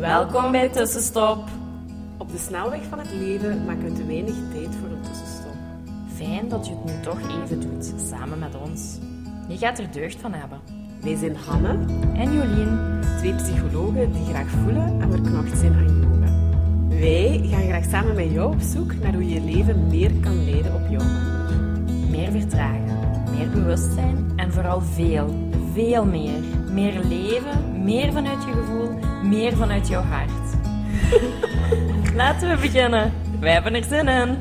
Welkom bij Tussenstop. Op de snelweg van het leven maken we te weinig tijd voor een tussenstop. Fijn dat je het nu toch even doet, samen met ons. Je gaat er deugd van hebben. Wij zijn Hanne En Jolien, twee psychologen die graag voelen en verknocht zijn aan yoga. Wij gaan graag samen met jou op zoek naar hoe je je leven meer kan leiden op jouw manier. meer vertragen, meer bewustzijn en vooral veel meer. Meer leven, meer vanuit je gevoel, meer vanuit jouw hart. Laten we beginnen. Wij hebben er zin in.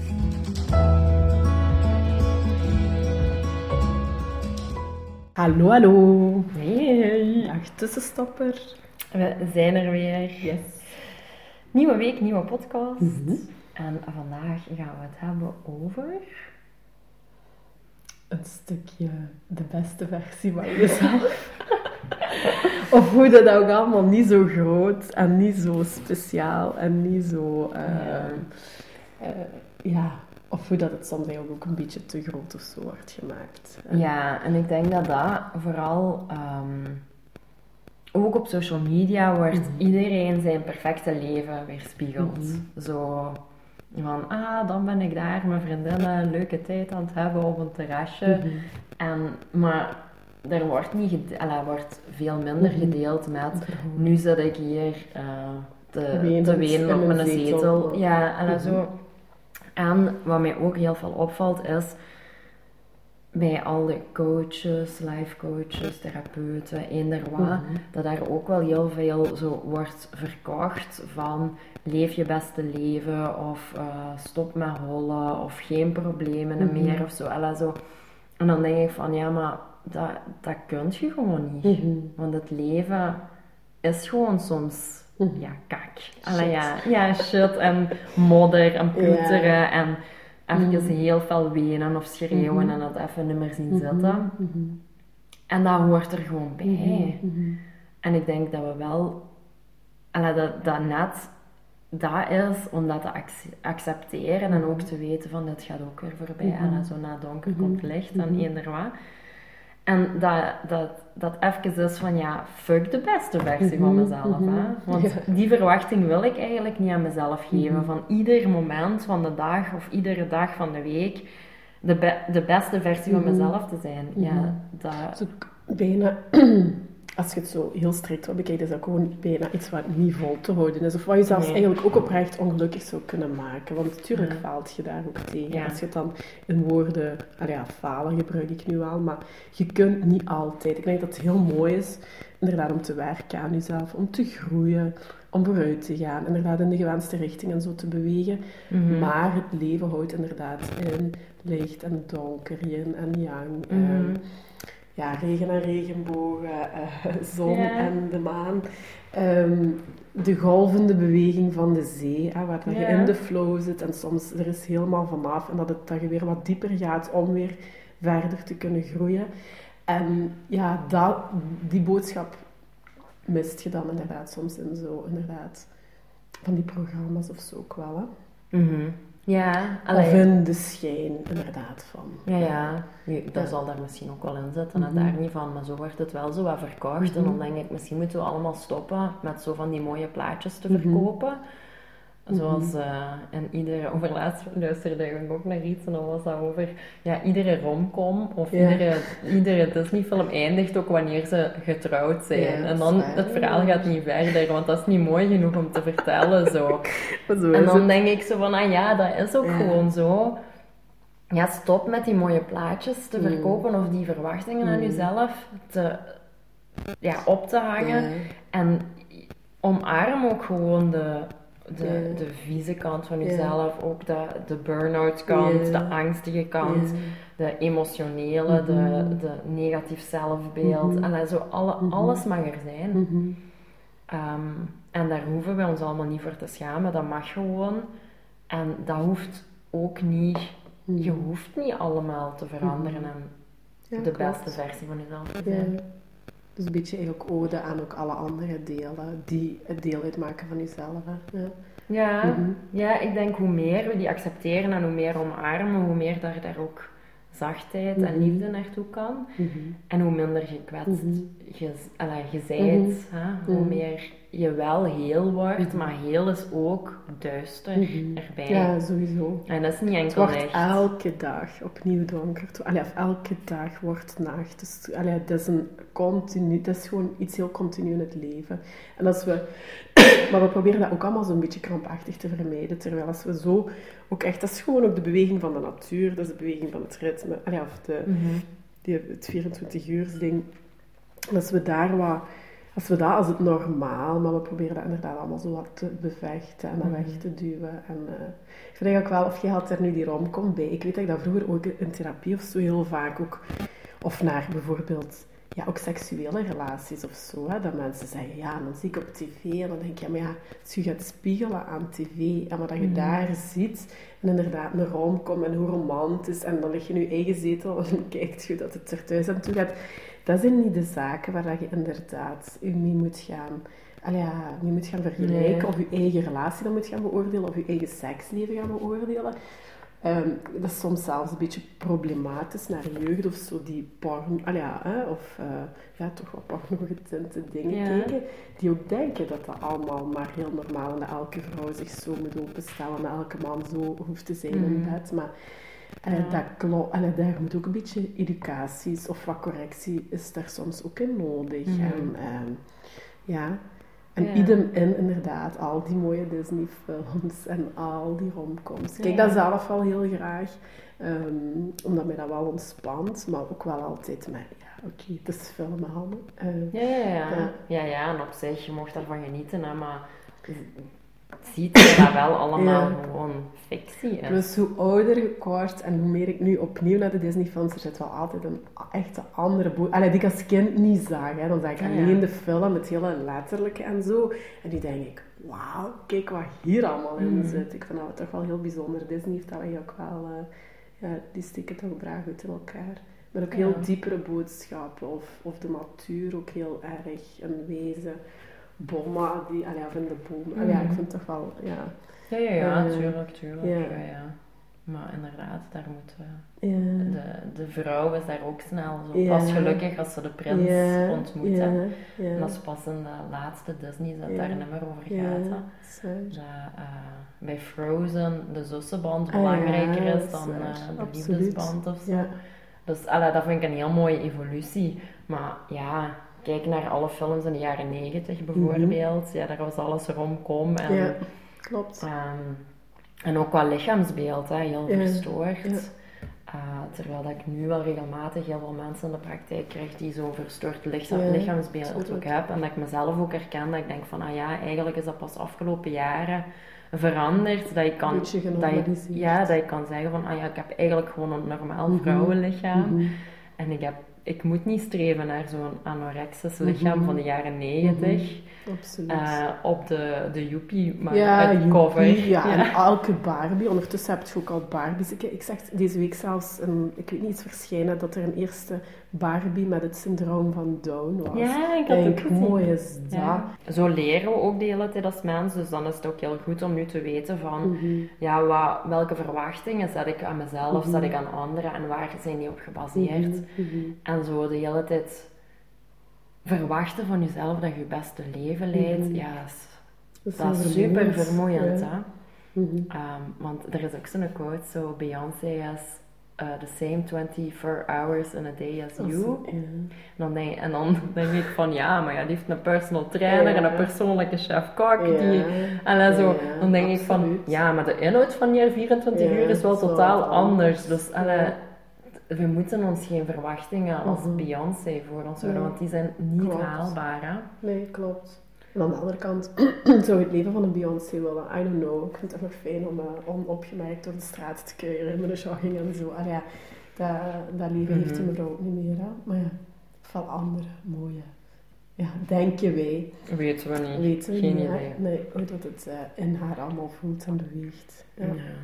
Hallo, hallo. Hey. Dag tussenstopper. We zijn er weer. Yes. Nieuwe week, nieuwe podcast. Mhm. En vandaag gaan we het hebben over... Een stukje de beste versie van jezelf. Of hoe dat ook allemaal niet zo groot en niet zo speciaal en niet zo... of hoe dat het soms eigenlijk ook een beetje te groot of zo wordt gemaakt. Ja, en ik denk dat dat vooral... ook op social media wordt iedereen zijn perfecte leven weerspiegeld. Zo van, dan ben ik daar, mijn vriendinnen, een leuke tijd aan het hebben op een terrasje. Maar er wordt, wordt veel minder gedeeld met, nu zit ik hier te wenen op mijn zetel. Ja, en zo. En wat mij ook heel veel opvalt is, bij al de coaches, life coaches, therapeuten, eender wat, dat daar ook wel heel veel zo wordt verkocht van leef je beste leven of stop met hollen of geen problemen meer of zo. En dan denk ik van ja, maar dat kun je gewoon niet. Want het leven is gewoon soms kak. Shit en modder en ploeteren en even heel veel wenen of schreeuwen en dat even niet meer zien zitten. En dat hoort er gewoon bij. En ik denk dat we wel... dat net dat is om dat te accepteren en ook te weten van dit gaat ook weer voorbij. En zo na donker komt licht en eender wat. En dat even is van fuck de beste versie van mezelf. Hè? Want die verwachting wil ik eigenlijk niet aan mezelf geven. Van ieder moment van de dag of iedere dag van de week de beste versie van mezelf te zijn. Ja, dat... Dus ook bijna, als je het zo heel strikt wil bekijken, is dat gewoon bijna iets wat niet vol te houden is. Of wat je zelfs eigenlijk ook oprecht ongelukkig zou kunnen maken. Want natuurlijk faalt je daar ook tegen. Ja. Als je het dan in woorden... falen gebruik ik nu al, maar je kunt niet altijd. Ik denk dat het heel mooi is, inderdaad, om te werken aan jezelf, om te groeien, om vooruit te gaan, inderdaad in de gewenste richting en zo te bewegen. Maar het leven houdt inderdaad in licht en donker, yin en yang... regen en regenbogen, zon en de maan. De golvende beweging van de zee, waar je in de flow zit en soms er is helemaal vanaf en dat je weer wat dieper gaat om weer verder te kunnen groeien. En die boodschap mist je dan inderdaad soms in zo, inderdaad, van die programma's of zo ook wel, hè. Ja, of in de schijn, inderdaad, van. Dat zal daar misschien ook wel in zitten, daar niet van, maar zo wordt het wel zo wat verkocht. En dan denk ik, misschien moeten we allemaal stoppen met zo van die mooie plaatjes te verkopen. Zoals in iedere... Overlaatst luisterde ik ook naar iets en dan was dat over... iedere romcom of iedere Disney-film eindigt ook wanneer ze getrouwd zijn. En dan, het verhaal gaat niet verder, want dat is niet mooi genoeg om te vertellen, zo. En dan denk ik zo van, dat is ook gewoon zo. Ja, stop met die mooie plaatjes te verkopen of die verwachtingen aan jezelf op te hangen. En omarm ook gewoon de vieze kant van jezelf, ook de burn-out kant, de angstige kant, de emotionele, de negatief zelfbeeld. En zo alles mag er zijn. En daar hoeven we ons allemaal niet voor te schamen, dat mag gewoon. En dat hoeft ook niet, je hoeft niet allemaal te veranderen en de beste versie van jezelf te zijn. Dus een beetje eigenlijk ode aan ook alle andere delen die het deel uitmaken van jezelf. Hè? Ja, ik denk hoe meer we die accepteren en hoe meer omarmen, hoe meer daar ook zachtheid en liefde naartoe kan. En hoe minder gekwetst je zijt, hoe meer je wel heel wordt, maar heel is ook duister erbij. Ja, sowieso. En dat is niet enkel het wordt licht. elke dag opnieuw donker. Of elke dag wordt nacht. Dus dat is gewoon iets heel continu in het leven. En als we... Maar we proberen dat ook allemaal zo'n beetje krampachtig te vermijden. Terwijl als we zo... Ook echt, dat is gewoon ook de beweging van de natuur. Dat is de beweging van het ritme. Het 24-uurs ding. En als we daar wat... Als we dat als het normaal, maar we proberen dat inderdaad allemaal zo wat te bevechten en weg te duwen. En ik vind eigenlijk wel, of je haalt er nu die romcom bij. Ik weet dat ik dat vroeger ook in therapie of zo heel vaak ook, of naar bijvoorbeeld, ja, ook seksuele relaties of zo, hè, dat mensen zeggen, ja, dan zie ik op tv en dan denk je, ja, maar ja, als je gaat spiegelen aan tv en wat je daar ziet, en inderdaad een romcom en hoe romantisch, en dan lig je in je eigen zetel en kijkt je dat het er thuis aan toe gaat. Dat zijn niet de zaken waar je inderdaad je mee moet gaan, mee moet gaan vergelijken, of je eigen relatie dan moet gaan beoordelen, of je eigen seksleven gaan beoordelen. Dat is soms zelfs een beetje problematisch naar jeugd of zo, die porn, toch wat porno-getinte dingen kijken, die ook denken dat dat allemaal maar heel normaal is, en dat elke vrouw zich zo moet openstellen, en dat elke man zo hoeft te zijn in bed, maar... dat klopt. Daar moet ook een beetje educatie of wat correctie is daar soms ook in nodig. En idem in inderdaad al die mooie Disney-films en al die romcoms. Ik kijk dat zelf wel heel graag, omdat mij dat wel ontspant, maar ook wel altijd met, het is film, Hanne. En op zich, je mocht daarvan genieten, hè, maar... ziet je dat wel allemaal gewoon fictie is. Dus hoe ouder ik word en hoe meer ik nu opnieuw naar de Disney-films, er zit wel altijd een echte andere boodschap. Die ik als kind niet zag. Hè. Dan zag ik alleen de film, het hele letterlijke en zo. En nu denk ik, wauw, kijk wat hier allemaal in zit. Ik vind dat toch wel heel bijzonder. Disney heeft dat ook wel, die steken toch braaf uit in elkaar. Met ook heel diepere boodschappen. Of de natuur ook heel erg een wezen. Bomma, of in de boom. Ik vind het toch wel, tuurlijk. Ja. Maar inderdaad, daar moet de vrouw is daar ook snel zo pas gelukkig als ze de prins ontmoet. En dat is pas in de laatste Disney dat daar niet meer over gaat. Dat bij Frozen de zussenband belangrijker is dan de liefdesband of zo. Dus dat vind ik een heel mooie evolutie. Maar ja... Kijk naar alle films in de jaren 90 bijvoorbeeld. Ja, daar was alles romcom. Ja, klopt. En ook qua lichaamsbeeld, heel verstoord. Terwijl dat ik nu wel regelmatig heel veel mensen in de praktijk krijg die zo'n verstoord lichaamsbeeld ook hebben. En dat ik mezelf ook herken, dat ik denk van, eigenlijk is dat pas afgelopen jaren veranderd. Dat ik kan, dat ik kan zeggen van, ik heb eigenlijk gewoon een normaal vrouwenlichaam. En ik moet niet streven naar zo'n anorexisch lichaam van de jaren 90. Absoluut. Op de Joepie cover. En elke Barbie. Ondertussen heb je ook al Barbies. Ik zag deze week zelfs, ik weet niet, iets verschijnen dat er een eerste Barbie met het syndroom van Down was. Ja, ik had het ook gezien. Mooi is dat. Ja. Zo leren we ook de hele tijd als mens, dus dan is het ook heel goed om nu te weten van, welke verwachtingen zet ik aan mezelf, zet ik aan anderen en waar zijn die op gebaseerd. En zo de hele tijd verwachten van jezelf dat je het beste leven leidt, dat is super vermoeiend. Hè? Want er is ook zo'n quote, zo Beyoncé is the same 24 hours in a day as you. Dan denk ik van, maar die heeft een personal trainer en een persoonlijke chef-kok. Dan denk ik van, maar de inhoud van je 24 uur is wel totaal anders. Dus we moeten ons geen verwachtingen als Beyoncé voor ons houden, want die zijn niet haalbaar. Hè? Nee, klopt. En aan de andere kant zou het leven van een Beyoncé willen. I don't know. Ik vind het nog fijn om onopgemerkt door de straat te kruieren met een jogging en zo. Dat leven heeft hij me ook niet meer. Hè? Maar van andere mooie. Denken wij. Weten we niet. Weten we geen niet, idee. Nee, hoe dat het in haar allemaal voelt en beweegt. Ja.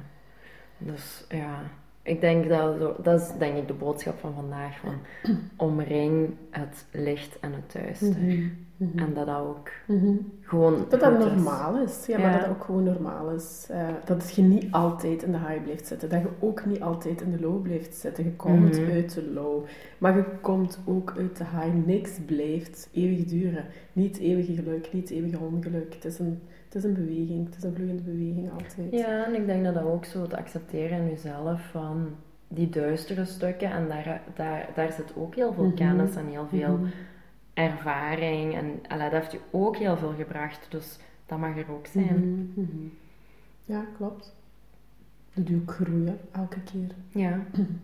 Dus ik denk dat is denk ik de boodschap van vandaag. Van omring het licht en het duister. En dat ook gewoon dat goed is. normaal is. Ja, maar dat ook gewoon normaal is. Dat je niet altijd in de high blijft zitten. Dat je ook niet altijd in de low blijft zitten. Je komt uit de low. Maar je komt ook uit de high. Niks blijft eeuwig duren. Niet eeuwige geluk, niet eeuwige ongeluk. Het is een beweging. Het is een vloeiende beweging altijd. Ja, en ik denk dat ook zo te accepteren in jezelf van die duistere stukken. En daar zit ook heel veel kennis en heel veel ervaring. En dat heeft je ook heel veel gebracht. Dus dat mag er ook zijn. Ja, klopt. Dat doe ik groeien, elke keer. Ja.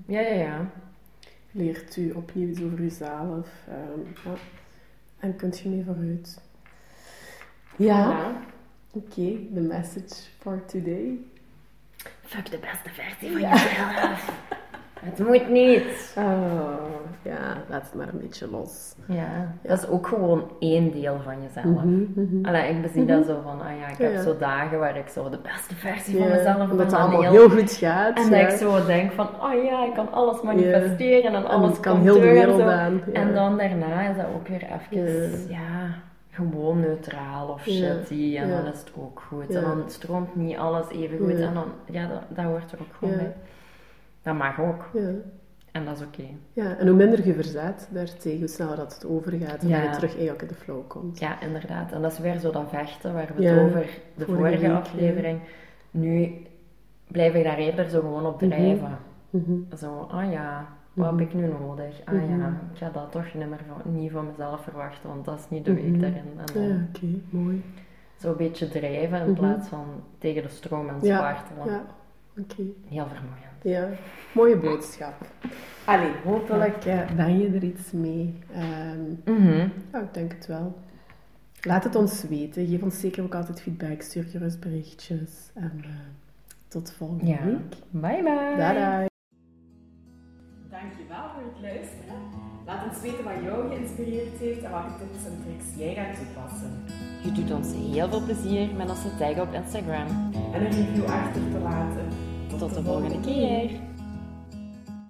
Leert u opnieuw iets over uzelf. En kunt je mee vooruit. Ja. Oké, the message for today. Fuck de beste versie van jezelf. Het moet niet. Ja, laat het maar een beetje los. Ja, dat is ook gewoon één deel van jezelf. Ik bezie dat zo van, ik heb zo dagen waar ik zo de beste versie van mezelf ben. Dat het allemaal heel goed gaat. En dat ik zo denk van, ik kan alles manifesteren en alles kan heel de wereld aan. Ja. En dan daarna is dat ook weer even, gewoon neutraal of shitty. En dan is het ook goed. En dan stroomt niet alles even goed. En dan, dat hoort er ook gewoon bij. Dat mag ook. Ja. En dat is oké. Ja, en hoe minder je verzet daartegen, hoe sneller dat het overgaat en dat je terug eigenlijk in de flow komt. Ja, inderdaad. En dat is weer zo dat vechten waar we het over de vorige aflevering. Nu blijf ik daar eerder zo gewoon op drijven. Zo, wat heb ik nu nodig? Ik ga dat toch niet van mezelf verwachten, want dat is niet de weg daarin. En oké, mooi. Zo een beetje drijven in plaats van tegen de stroom en spartelen. Ja, oké. Heel vermoeiend. Ja, mooie boodschap. Allee, hopelijk ben je er iets mee. Ja, ik denk het wel. Laat het ons weten. Geef ons zeker ook altijd feedback. Stuur gerust berichtjes. En tot volgende week. Bye bye. Dadah. Dankjewel voor het luisteren. Laat ons weten wat jou geïnspireerd heeft en welke tips en tricks jij gaat toepassen. Je doet ons heel veel plezier met ons te taggen op Instagram. En een review achter te laten. Tot de volgende keer.